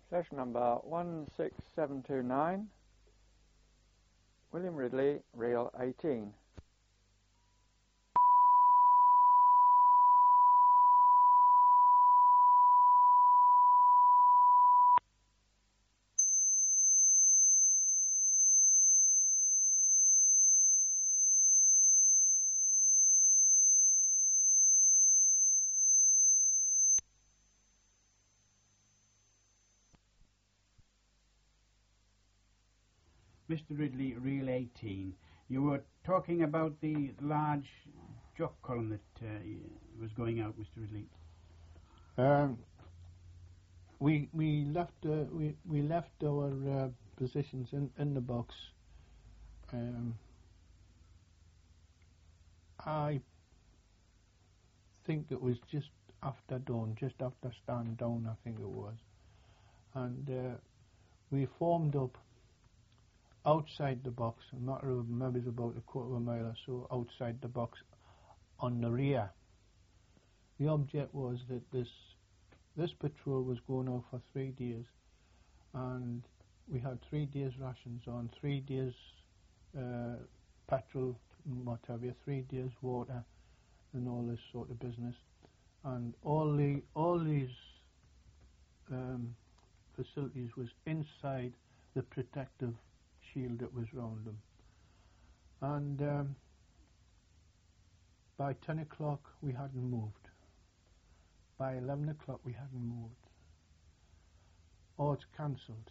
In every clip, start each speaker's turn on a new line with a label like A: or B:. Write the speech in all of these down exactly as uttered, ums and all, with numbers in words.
A: Session number one six seven two nine, William Ridley, reel eighteen.
B: Mister Ridley, reel eighteen. You were talking about the large jock column that uh, was going out, Mister Ridley.
C: Um, we we left uh, we we left our uh, positions in, in the box. Um, I think it was just after dawn, just after stand down, I think it was, and uh, we formed up outside the box, a matter of maybe about a quarter of a mile or so outside the box on the rear. The object was that this this patrol was going out for three days, and we had three days rations on, three days uh, petrol, what have you, three days water, and all this sort of business, and all the all these um, facilities was inside the protective shield that was round them. And um, by ten o'clock we hadn't moved. By eleven o'clock we hadn't moved. Oh, it's cancelled.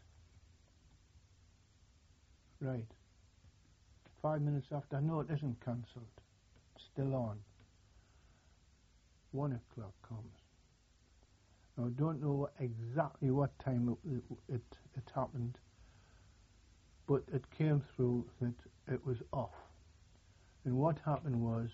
C: Right. Five minutes after, no, it isn't cancelled. Still on. One o'clock comes. Now, I don't know exactly what time it, it, it happened, but it came through that it was off. And what happened was,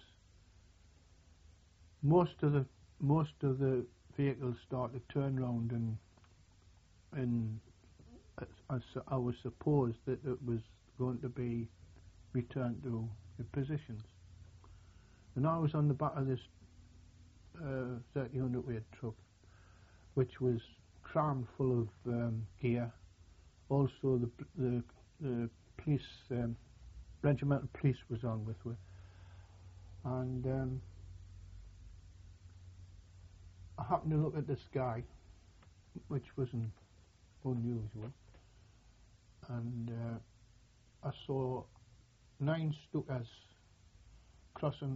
C: most of the most of the vehicles started to turn round, and and I, I was supposed that it was going to be returned to the positions. And I was on the back of this uh, thirty hundredweight truck, which was crammed full of um, gear. Also, the the the police, um, regimental police was on with me, and um, I happened to look at the sky, which wasn't unusual, and uh, I saw nine Stukas crossing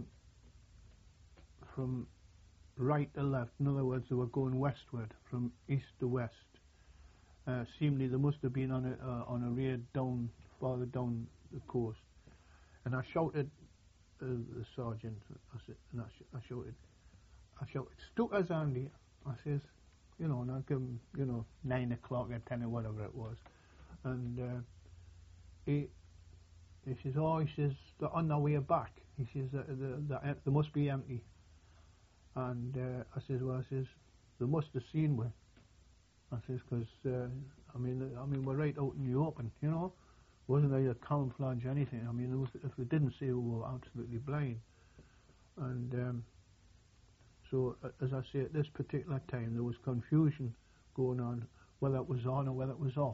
C: from right to left. In other words, they were going westward, from east to west. Uh, seemingly they must have been on a uh, on a raid down farther down the coast, and I shouted, uh, the sergeant. I said, and I, sh I shouted, I shouted, Stukas, Andy. I says, you know, and I give him, you know, nine o'clock or ten or whatever it was, and uh, he he says, oh, he says, they're on their way back. He says, uh, they, they must be empty, and uh, I says, well, I says, they must have seen me. I says, because, uh, I mean, I mean, we're right out in the open, you know. Wasn't there a camouflage or anything? I mean, there was, if they didn't see, we were absolutely blind. And um, so, uh, as I say, at this particular time, there was confusion going on, whether it was on or whether it was off.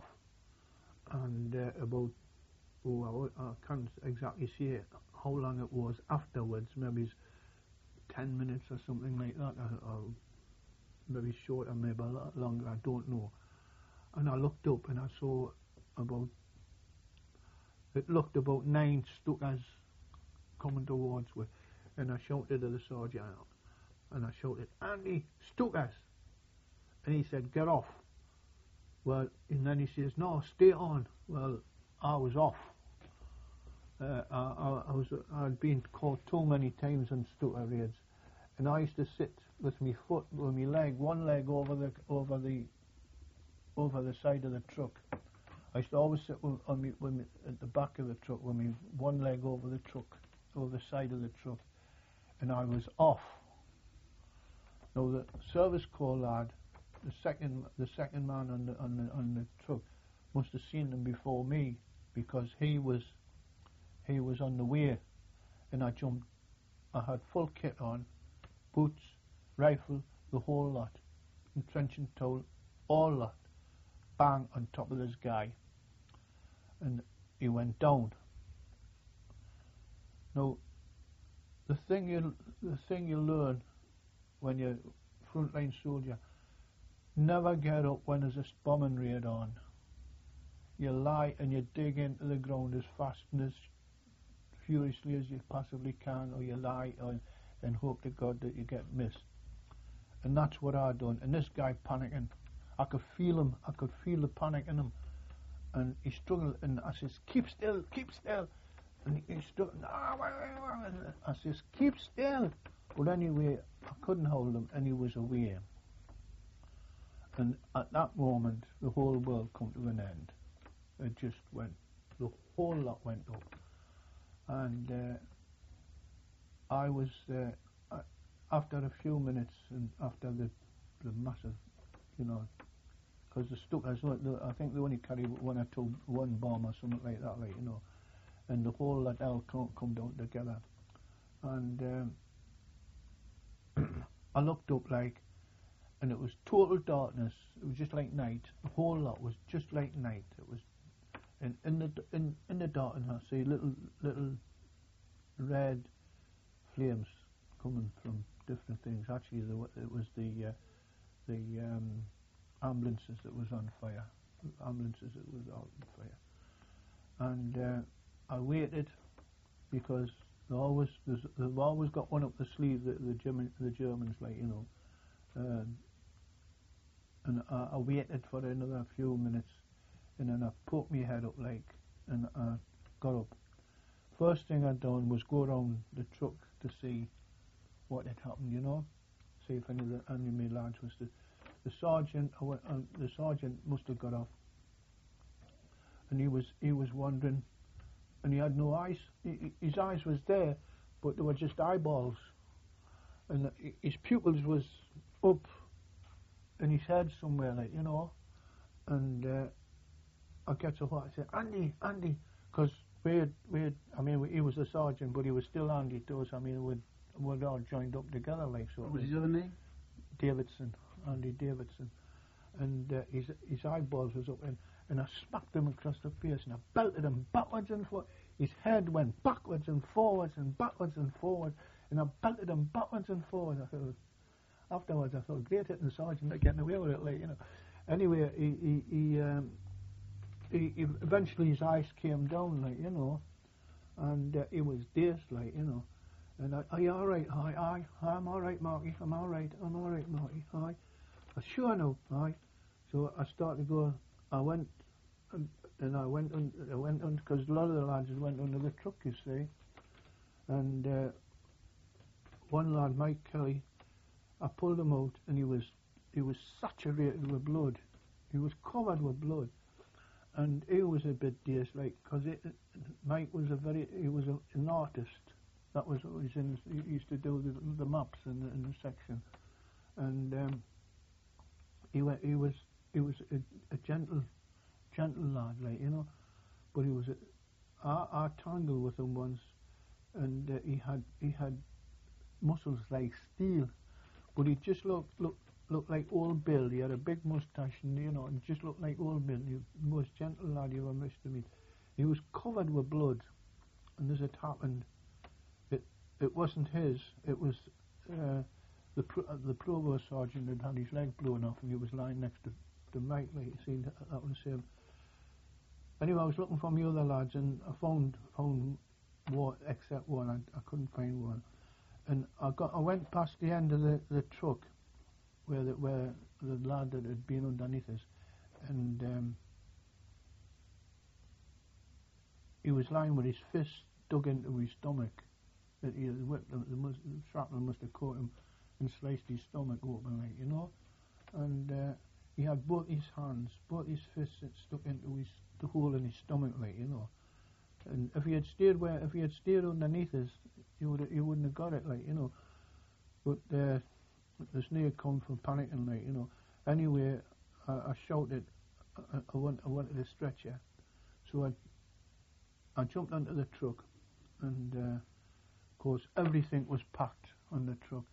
C: And uh, about, oh, I, I can't exactly say it, how long it was afterwards, maybe ten minutes or something like that, or, or maybe shorter, maybe a lot longer, I don't know. And I looked up and I saw about, it looked about nine Stukas coming towards me, and I shouted to the sergeant, and I shouted, Andy, Stukas! And he said, get off. Well, and then he says, no, stay on. Well, I was off. Uh, I, I, I was, I'd been caught too many times on Stuka raids, and I used to sit with my foot, with my leg, one leg over the over the over the side of the truck. I used to always sit with, on me, with me, at the back of the truck, with me one leg over the truck, over the side of the truck, and I was off. Now the service corps lad, the second the second man on the on the on the truck, must have seen them before me, because he was he was on the way, and I jumped. I had full kit on, boots, rifle, the whole lot, entrenching towel, all that. bang on top of this guy, and he went down. Now, the thing you the thing you learn when you're frontline soldier, never get up when there's a bombing raid on. You lie and you dig into the ground as fast and as furiously as you possibly can, or you lie and, and hope to God that you get missed. And that's what I done. And this guy panicking, I could feel him. I could feel the panic in him, and he struggled. And I says, "Keep still, keep still." And he struggled. I says, "Keep still." But anyway, I couldn't hold him, and he was away. And at that moment, the whole world come to an end. It just went, the whole lot went up. And uh, I was, uh, after a few minutes, and after the, the massive, you know, because the Stukas, I think they only carry one or two, one bomb or something like that, like, you know, and the whole lot all come, come down together. And um, I looked up, like, and it was total darkness. It was just like night. The whole lot was just like night. It was, and in the in in the darkness, I see little little red flames coming from different things. Actually, the, it was the uh, the um, ambulances that was on fire. Ambulances that was on fire. And uh, I waited, because they always there's, they've always got one up the sleeve. The the, German, the Germans, like, you know. Um, and I, I waited for another few minutes, and then I poked my head up, like, and I got up. First thing I done was go around the truck to see what had happened, you know, see if any of the any of my lads was the the sergeant. I went, uh, the sergeant must have got off, and he was he was wondering, and he had no eyes. He, his eyes was there, but they were just eyeballs, and his pupils was up in his head somewhere, like, you know. And uh, I get to what I said, Andy, Andy, because we had, we had, I mean, he was a sergeant, but he was still Andy to us. I mean, we'd, we'd all joined up together, like, sort of.
B: What was his other name?
C: Davidson, Andy Davidson. And uh, his his eyeballs was up, and, and I smacked him across the face, and I belted him backwards and forwards. His head went backwards and forwards and backwards and forwards, and I belted him backwards and forwards. I thought, afterwards, I thought, great hitting the sergeant, not getting away with it, like, you know. Anyway, he he he, um, he, he eventually his eyes came down, like, you know, and uh, he was dazed, like, you know. And I, are you all right? Aye, aye, I'm all right, Marky. I'm all right. I'm all right, Marky. Aye. I sure know. Aye. So I started to go. I went, and, and I went on. I went on because a lot of the lads went under the truck, you see. And uh, one lad, Mike Kelly, I pulled him out, and he was he was saturated with blood. He was covered with blood, and he was a bit dazed, like, because Mike was a very he was a, an artist. That was what he was in. He used to do the, the maps in the, in the section, and um, he went. He was he was a, a gentle, gentle lad, like, you know. But he was. A, I, I tangled with him once, and uh, he had he had muscles like steel, but he just looked looked looked like Old Bill. He had a big moustache, and, you know, and just looked like Old Bill. He was the most gentle lad you ever missed to meet. He was covered with blood, and as it happened, it it wasn't his. It was uh, the pro- uh, the provost sergeant had had his leg blown off, and he was lying next to to Mike. Like, you see, that, that was him. Anyway, I was looking for my other lads, and I found found one, except one. I, I couldn't find one, and I got I went past the end of the, the truck where the where the lad that had been underneath us, and um, he was lying with his fist dug into his stomach. That he had whipped, the, the, must, the shrapnel must have caught him and sliced his stomach open, like, you know. And uh, he had both his hands, both his fists stuck into his the hole in his stomach, like, you know. And if he had stayed where, if he had stayed underneath us, he would he wouldn't have got it, like, you know. But uh, the snake come from panicking, like, you know. Anyway, I, I shouted, I, I, want, I wanted a stretcher, so I I jumped onto the truck, and uh, of course everything was packed on the truck,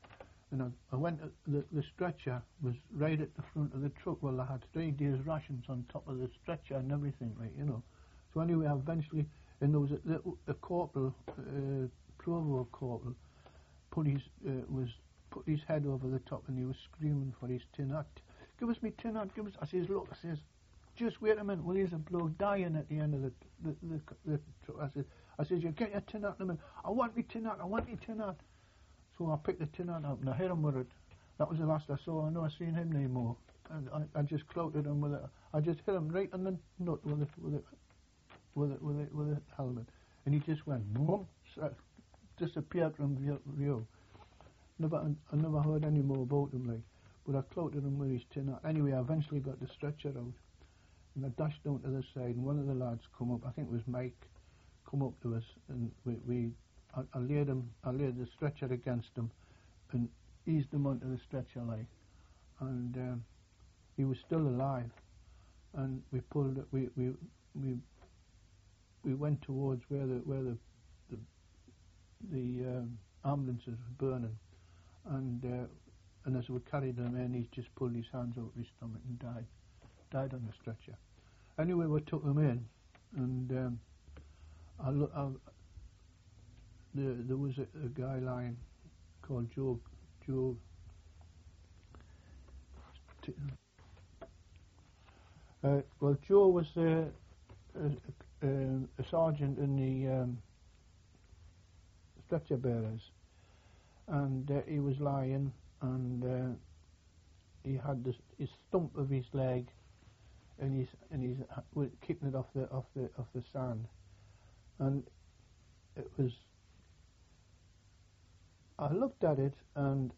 C: And I, I went, to, the, the stretcher was right at the front of the truck. Well, I had three days rations on top of the stretcher and everything, like, you know. So anyway, I eventually, and there was a, little, a corporal, uh, Provo corporal, put his, uh, was, put his head over the top and he was screaming for his tin hat. Give us me tin hat, give us, I says, look, I says, just wait a minute, well, there's a bloke dying at the end of the, the, the, the truck. I said, I says, you get your tin hat in a minute. I want me tin hat, I want me tin hat. So I picked the tin hat up and I hit him with it. That was the last I saw. I never seen him no more. And I, I just clouted him with it. I just hit him right on the nut with it, with it, with it, with it, with the helmet. And he just went, boom, so disappeared from view. Never, I never heard any more about him, like. But I clouted him with his tin hat. Anyway, I eventually got the stretcher out. And I dashed down to the side, and one of the lads come up, I think it was Mike, come up to us, and we, we I, I laid him, I laid the stretcher against him, and eased him onto the stretcher, like, and um, he was still alive, and we pulled it, we we we we went towards where the where the the, the um, ambulances were burning, and uh, and as we carried him in, he just pulled his hands out of his stomach and died. Died on the stretcher. Anyway, we took him in, and um, I look. I, there, there was a, a guy lying called Joe. Joe. Uh, well, Joe was uh, a, a, a sergeant in the um, stretcher bearers, and uh, he was lying, and uh, he had this his stump of his leg. And he's and he's uh, kicking it off the off the off the sand, and it was. I looked at it, and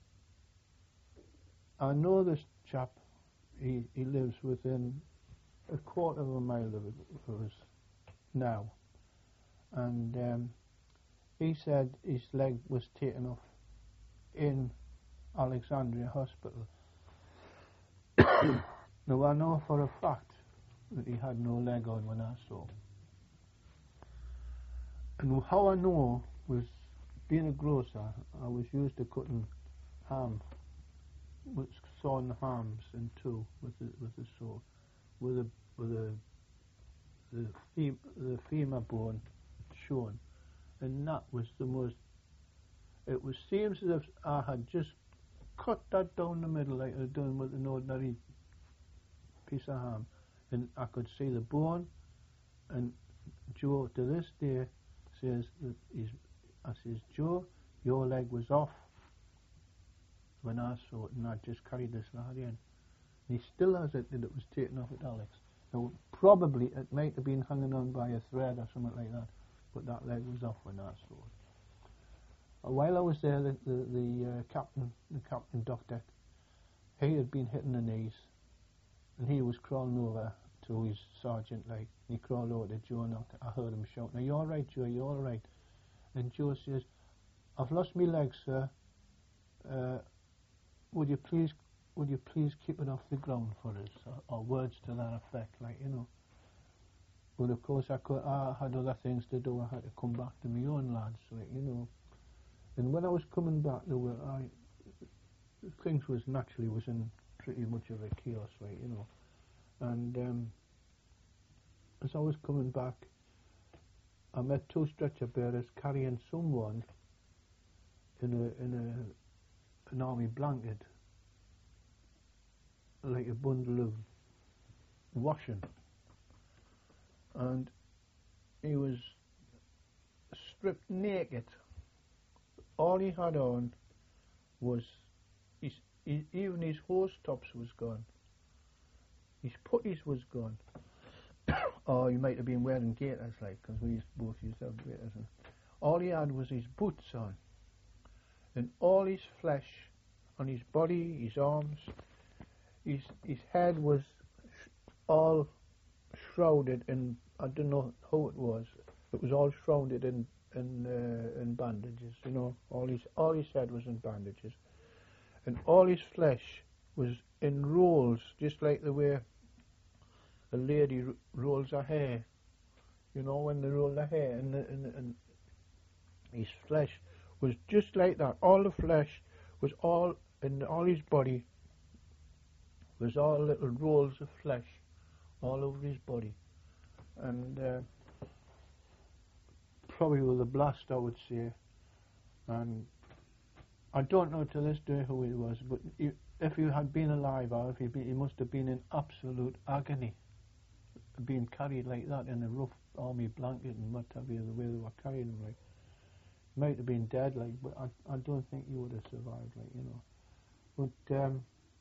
C: I know this chap. He he lives within a quarter of a mile of, it, of us now, and um, he said his leg was taken off in Alexandria Hospital. Now I know for a fact that he had no leg on when I saw him. And how I know was, being a grocer, I was used to cutting ham, with sawing the hams in two with the with the saw, with a with a the fem the femur bone shown, and that was the most. It was seems as if I had just cut that down the middle like I'd done with an ordinary piece of ham. And I could see the bone, and Joe to this day says that he's, I says, Joe, your leg was off when I saw it, and I just carried this lad in. And he still has it that it was taken off at Alex. Now, probably it might have been hanging on by a thread or something like that, but that leg was off when I saw it. Uh, while I was there, the, the, the uh, captain, the captain doctor, he had been hitting the knees, and he was crawling over to his sergeant, like, and he crawled over to Joe, and I heard him shouting, "Are you all right, Joe? Are you all right?" And Joe says, "I've lost my leg, sir. Uh, would you please, would you please keep it off the ground for us?" Or, or words to that effect, like, you know. But of course, I could, I had other things to do. I had to come back to my own lads, like, you know. And when I was coming back, there were, I, things was naturally was in pretty much of a chaos, like, you know. And um, as I was coming back, I met two stretcher bearers carrying someone in a in a an army blanket, like a bundle of washing, and he was stripped naked. All he had on was his, his even his hose tops was gone. His putties was gone. Or he might have been wearing gaiters, like, because we used, both used to have gaiters. And all he had was his boots on. And all his flesh on his body, his arms, his his head was sh all shrouded in, I don't know how it was, it was all shrouded in in, uh, in bandages, you know. All his, all his head was in bandages. And all his flesh was in rolls, just like the way a lady r rolls her hair, you know, when they roll their hair, and, the, and, and his flesh was just like that. All the flesh was all in all his body was all little rolls of flesh all over his body, and uh, probably with a blast, I would say. And I don't know to this day who he was, but he, if he had been alive, or if he, be, he must have been in absolute agony, being carried like that in a rough army blanket and what have you, the way they were carrying him, like. Might have been dead, like, but I, I don't think he would have survived, like, you know. But um,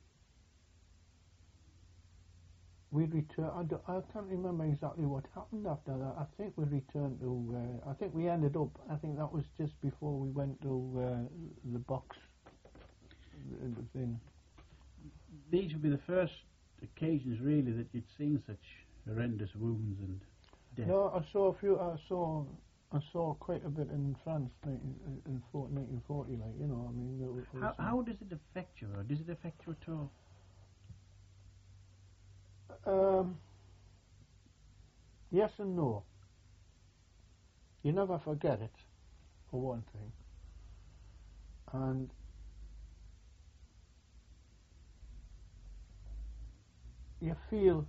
C: we returned. I, do, I can't remember exactly what happened after that. I think we returned to. Uh, I think we ended up. I think that was just before we went to uh, the box. The thing.
B: These would be the first occasions, really, that you'd seen such horrendous wounds and death.
C: No, I saw a few. I saw. I saw quite a bit in France in nineteen forty, like, you know. I mean, it was,
B: how how does it affect you, or does it affect you at all?
C: Um, yes and no. You never forget it, for one thing. And you feel,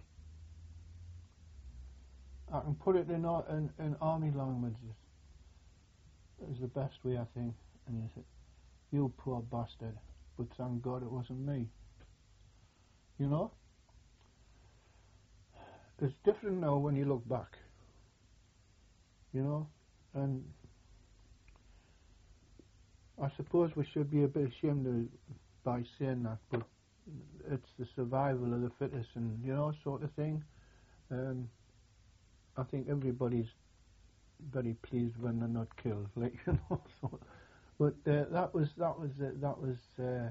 C: I can put it in, in, in army languages, is the best way, I think, and you say, you poor bastard, but thank God it wasn't me. You know? It's different now when you look back, you know, and I suppose we should be a bit ashamed of, by saying that, but it's the survival of the fittest, and, you know, sort of thing. Um, I think everybody's very pleased when they're not killed, like, you know. So, but uh, that was that was uh, that was. Uh,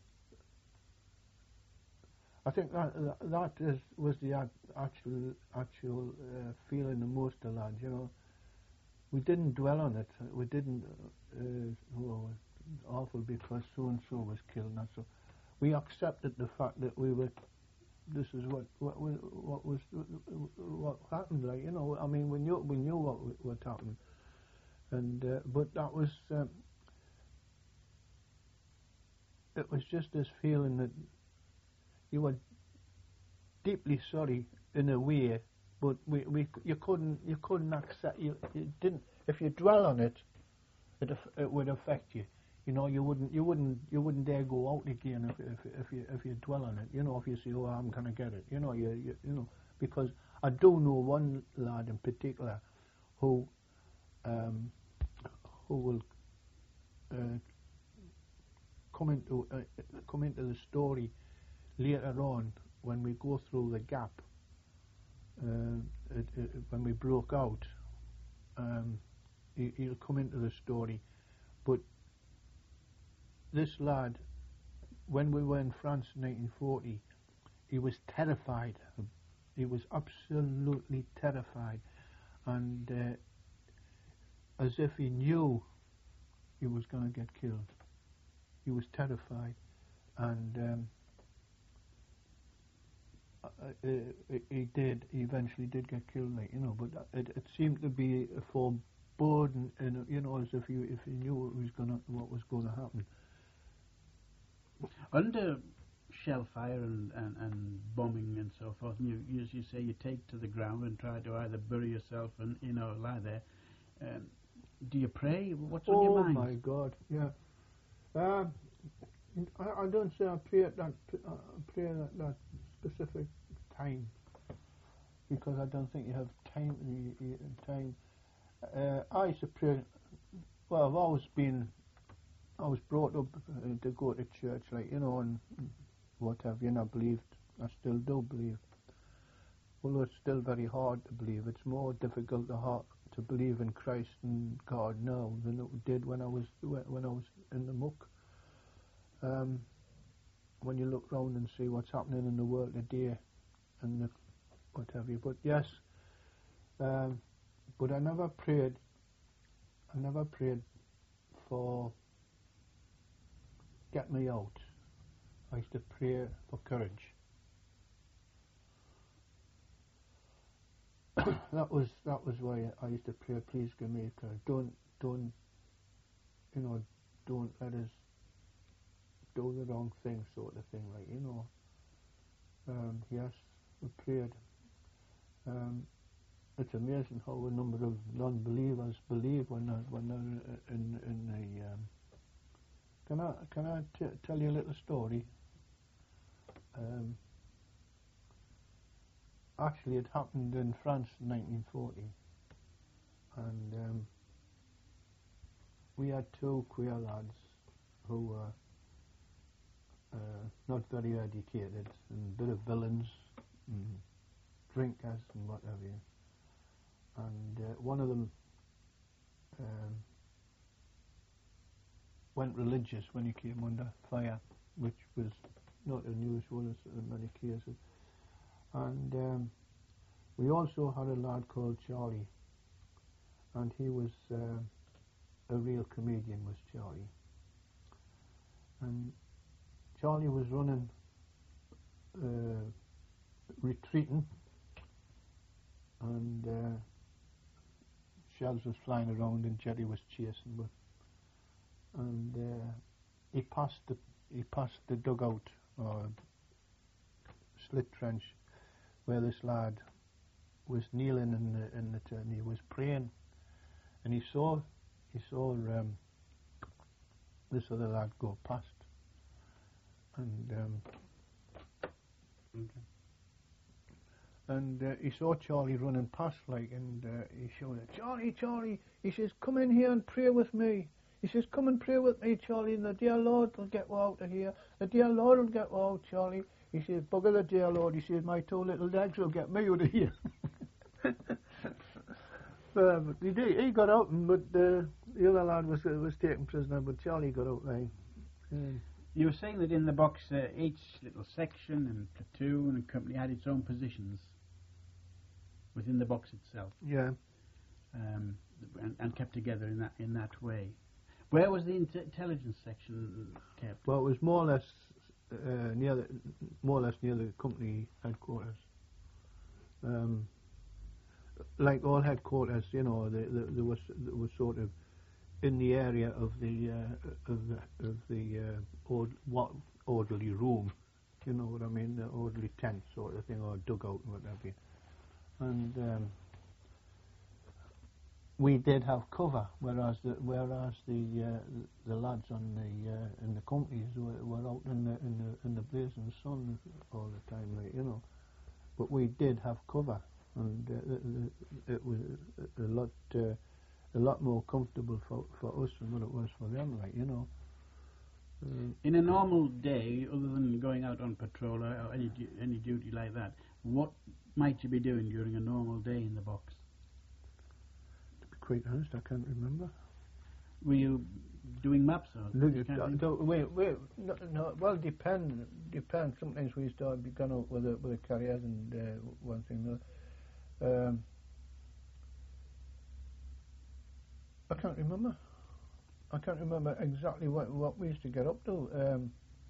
C: I think that that is, was the ad, actual actual uh, feeling of most of the lads, you know. We didn't dwell on it. We didn't. Uh, oh, it's awful because so and so was killed, and so we accepted the fact that we were. This is what what what was what happened, like, you know. I mean, we knew we knew what what happened, and uh, but that was um, it was just this feeling that you were deeply sorry in a way, but we, we you couldn't you couldn't accept you, you didn't if you dwell on it, it it would affect you. You know, you wouldn't you wouldn't you wouldn't dare go out again if if if you if you dwell on it. You know, if you say, oh, I'm gonna get it. You know, you you, you know, because I do know one lad in particular who um, who will uh, come into uh, come into the story later on when we go through the gap. Uh, it, it, when we broke out, um, he, he'll come into the story. But this lad, when we were in France in nineteen forty, he was terrified. He was absolutely terrified, and uh, as if he knew he was going to get killed. He was terrified, and um, uh, uh, he did. He eventually did get killed, like, you know. But it, it seemed to be a foreboding, and you know, as if he if he knew what was going what was going to happen.
B: Under shell fire and, and, and bombing and so forth, and you, you, as you say, you take to the ground and try to either bury yourself and, you know, lie there. Um, do you pray? What's
C: oh
B: on your mind?
C: Oh my God, yeah. Um, I, I don't say I pray at that uh, pray at that specific time, because I don't think you have time. You, you, time. Uh, I used to pray. Well, I've always been. I was brought up uh, to go to church, like, you know, and what have you. And I believed. I still do believe. Although it's still very hard to believe. It's more difficult to heart, to believe in Christ and God now than it did when I was when I was in the muck. Um, when you look round and see what's happening in the world today, and the, what have you. But yes, um, but I never prayed. I never prayed for get me out. I used to pray for courage. that was that was why I used to pray. Please give me courage. Don't don't you know? Don't let us do the wrong thing, sort of thing, like, you know. Um, yes, we prayed. Um, it's amazing how a number of non-believers believe when they're, when they're in, in the... Um, can I, can I t tell you a little story? Um, actually, it happened in France in nineteen forty. And um, we had two queer lads who were uh, not very educated and a bit of villains and drinkers and what have you. And uh, one of them um, went religious when he came under fire, which was not unusual in many cases. And um, we also had a lad called Charlie, and he was uh, a real comedian, was Charlie. And Charlie was running, uh, retreating, and uh, shells was flying around, and Jerry was chasing with. And uh, he passed the he passed the dugout or slit trench where this lad was kneeling in the in the turn. He was praying, and he saw he saw um, this other lad go past, and um,
B: Okay.
C: and uh, he saw Charlie running past, like, and uh, he shouted, "Charlie, Charlie!" He says, "Come in here and pray with me." He says, "Come and pray with me, Charlie, and the dear Lord will get you out of here. The dear Lord will get you out, Charlie." He says, "Bugger the dear Lord." He says, "My two little legs will get me out of here." uh, but he, did, he got out, but uh, the other lad was uh, was taken prisoner, but Charlie got out, like. Um,
B: You were saying that in the box, uh, each little section and platoon and company had its own positions within the box itself,
C: yeah.
B: um, and, and kept together in that in that way. Where was the inte intelligence section kept?
C: Well, it was more or less uh, near the, more or less near the company headquarters. Um, like all headquarters, you know, they, they, they was they was sort of in the area of the uh, of the of the uh, ord what orderly room, you know what I mean, the orderly tent sort of thing, or dugout and whatever. And um, we did have cover, whereas the whereas the uh, the lads on the uh, in the companies were, were out in the in the in the blazing sun all the time, like, you know. But we did have cover, and uh, it was a lot uh, a lot more comfortable for for us than what it was for them, like, you know. Uh,
B: In a normal day, other than going out on patrol or or any du any duty like that, what might you be doing during a normal day in the box?
C: to be quite honest, I can't remember.
B: Were you doing maps or
C: Look,
B: this kind of thing?
C: don't- wait, wait, no, no, well, depend, depend. Sometimes we used to be gone out with the, with the carriers and uh, one thing or another. Um, I can't remember. I can't remember exactly what what we used to get up to. Um,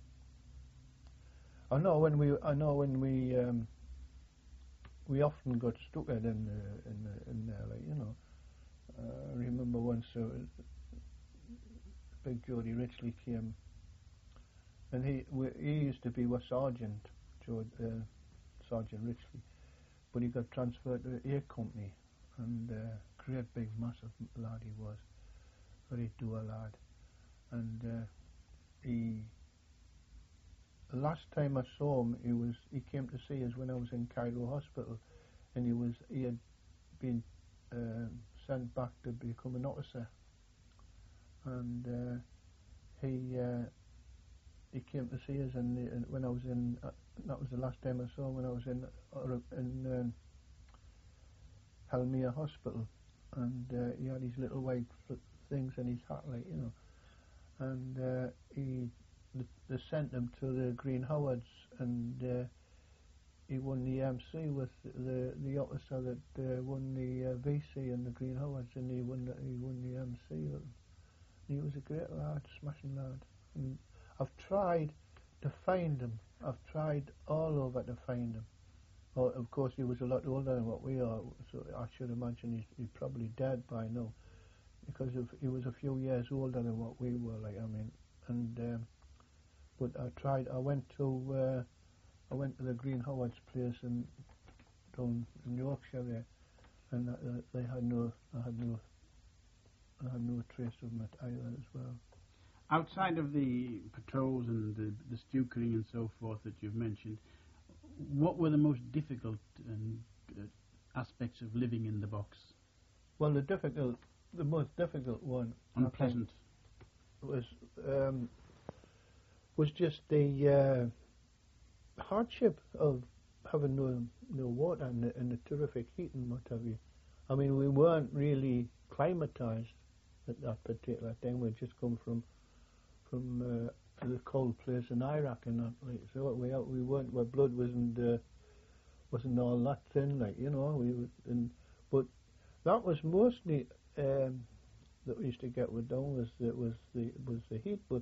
C: I know when we, I know when we, um, we often got stuck in uh, in uh, in there, like, you know. Uh, I remember once uh, Big Geordie Richley came, and he we, he used to be a sergeant, George, uh, Sergeant Richley, but he got transferred to the A Company, and uh, great big massive lad he was, very dour lad, and uh, he. The last time I saw him, he was he came to see us when I was in Cairo Hospital, and he was he had been uh, sent back to become an officer, and uh, he uh, he came to see us, and, and when I was in uh, that was the last time I saw him, when I was in uh, in um, Helmere Hospital, and uh, he had his little white things in his hat, like, you know, and uh, he they sent him to the Green Howards, and uh, he won the M C with the the officer that uh, won the uh, V C in the Green Howards, and he won the, he won the M C with him. He was a great lad, smashing lad. And I've tried to find him. I've tried all over to find him. Well, of course, he was a lot older than what we are, so I should imagine he's, he's probably dead by now, because of, he was a few years older than what we were, like, I mean, and um, but I tried. I went to uh, I went to the Green Howard's place in down in Yorkshire there, and uh, they had no. I had no. I had no trace of them either as well.
B: Outside of the patrols and the, the stewing and so forth that you've mentioned, what were the most difficult and, uh, aspects of living in the box?
C: Well, the difficult, the most difficult one,
B: unpleasant,
C: was um, was just the uh, hardship of having no no water and the, and the terrific heat and what have you. I mean, we weren't really climatized at that particular time. We'd just come from from uh, the cold place in Iraq and that, like, so we we weren't, our blood wasn't uh, wasn't all that thin, like, you know. We would, and but that was mostly um, that we used to get with down was the was the was the heat. But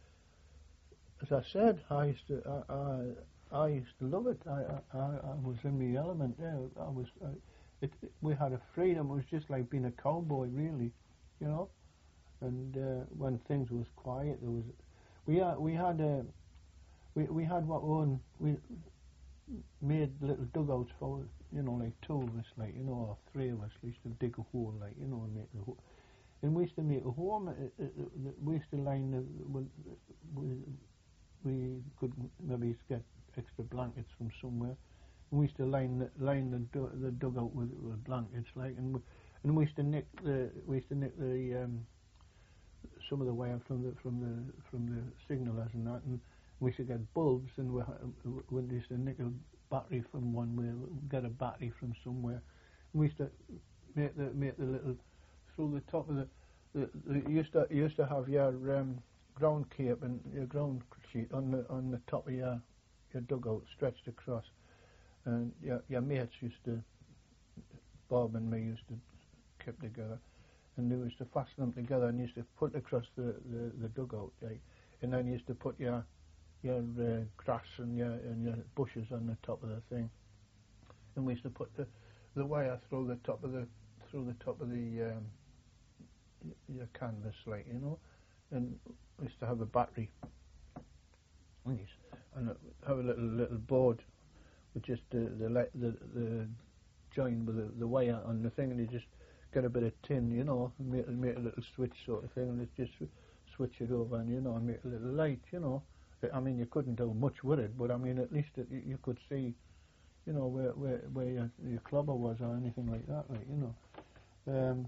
C: as I said, I used to I I, I used to love it. I, I I was in the element there. I was I, it, it, we had a freedom. It was just like being a cowboy, really, you know. And uh, when things was quiet, there was we had we had a we we had what one we made little dugouts for, you know, like two of us, like, you know, or three of us. We used to dig a hole, like, you know, and make a hole. And we used to make a home. Uh, uh, uh, we used to line the when we we could maybe get extra blankets from somewhere. And we used to line the, line the du the dugout with, with blankets, like, and we, and we used to nick the we used to nick the um, some of the wire from the from the from the signalers and that, and we used to get bulbs, and we, we used to nick a battery from one, we get a battery from somewhere. And we used to make the make the little through the top of the, the, the you used to you used to have your um, ground cape and your ground sheet on the on the top of your your dugout stretched across, and your your mates used to, Bob and me used to keep together. And they used to fasten them together and used to put across the, the, the dugout, like, and then you used to put your your uh, grass and your and your bushes on the top of the thing, and we used to put the the wire through the top of the through the top of the um, your canvas, like, you know, and we used to have a battery, and have a little little board with just the the the, the join with the, the wire on the thing, and you just get a bit of tin, you know, and make, make a little switch sort of thing, and it's just switch it over, and, you know, and make a little light, you know. I mean, you couldn't do much with it, but I mean, at least it, you could see, you know, where where, where your, your clubber was or anything like that, like, you know. Um,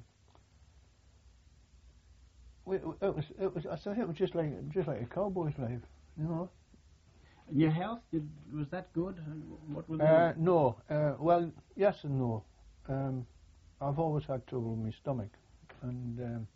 C: we, it was it was I said it was just like just like a cowboy's life, you know.
B: Your health, did, was that good? What was
C: uh, no, uh, well, yes and no. Um, I've always had trouble with my stomach, and um,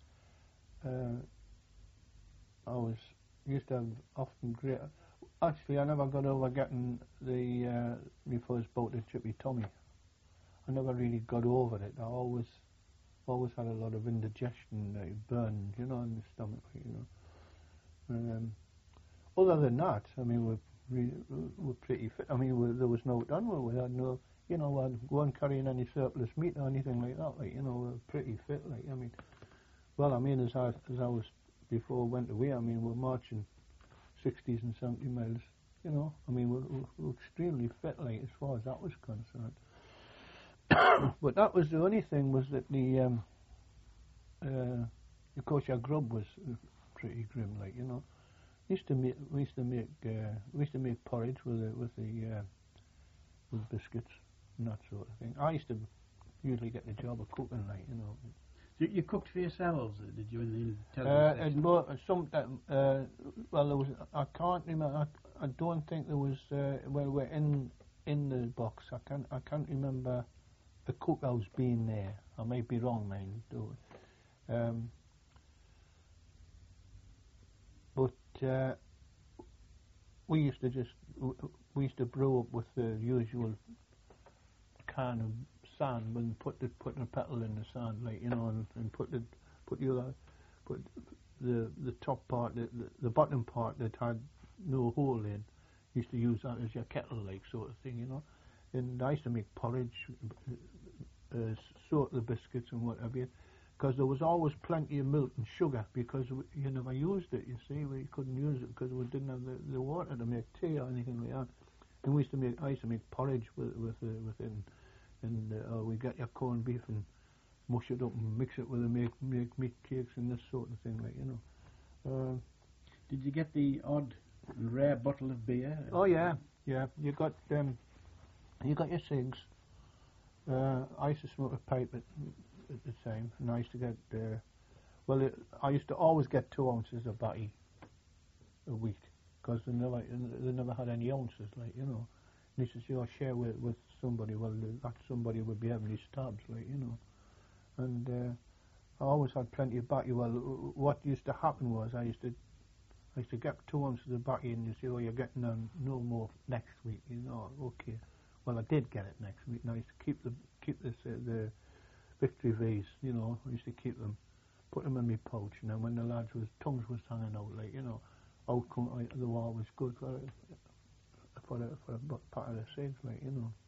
C: uh, I was used to have often great. Actually, I never got over getting the uh, my first bout of chippy tummy. I never really got over it. I always always had a lot of indigestion, like burn, you know, in the stomach, you know. Um, other than that, I mean, we're really, we're pretty fit. I mean, we, there was no done with. We had no. You know, we weren't carrying any surplus meat or anything like that. Like, you know, we're pretty fit. Like, I mean, well, I mean, as I as I was before I went away, I mean, we're marching sixties and seventy miles. You know, I mean, we're, we're, we're extremely fit, like, as far as that was concerned. But that was the only thing, was that the, um, uh, of course, your grub was pretty grim, like, you know. We used to make we used to make uh, we used to make porridge with the with the uh, with biscuits. And that sort of thing. I used to usually get the job of cooking, like, you know.
B: So you cooked for yourselves, did you, in the
C: Uh,
B: television?
C: and more, some, uh, well, there was. I can't remember. I, I don't think there was. Uh, well, we're in in the box. I can't. I can't remember the cookhouse being there. I may be wrong, man. Um, but uh, we used to just. We used to brew up with the usual can of sand, and put the put the petal in the sand, like, you know, and, and put the put the other put the the top part, the, the the bottom part that had no hole in. Used to use that as your kettle, like, sort of thing, you know. And I used to make porridge, uh, sort the biscuits and whatever. because there was always plenty of milk and sugar, because we, you never used it, you see. We couldn't use it because we didn't have the, the water to make tea or anything like that. And we used to make, I used to make porridge with with, uh, with it, and, and uh, or we get your corned beef and mush it up and mix it with it, make, make meat cakes and this sort of thing, like, you know. Uh,
B: Did you get the odd and rare bottle of beer?
C: oh yeah, yeah, you got, um, you got your cigs. Uh, I used to smoke a pipe at, at the time, and I used to get, uh, well, it, I used to always get two ounces of batty a week, because they never, they never had any ounces, like, you know. And you used to share with, with somebody, well, that somebody would be having these stabs, like, you know. And uh, I always had plenty of batty. Well, what used to happen was I used to, I used to get two ounces of batty, and you say, oh, you're getting um, no more next week, you know, okay. Well, I did get it next week, and I used to keep the keep this uh, the Victory V's, you know. I used to keep them, put them in my pouch, and then when the lads was tongues was hanging out, like, you know, out come, like, they were always good for a, for a, for a pack of the cigs, like, you know.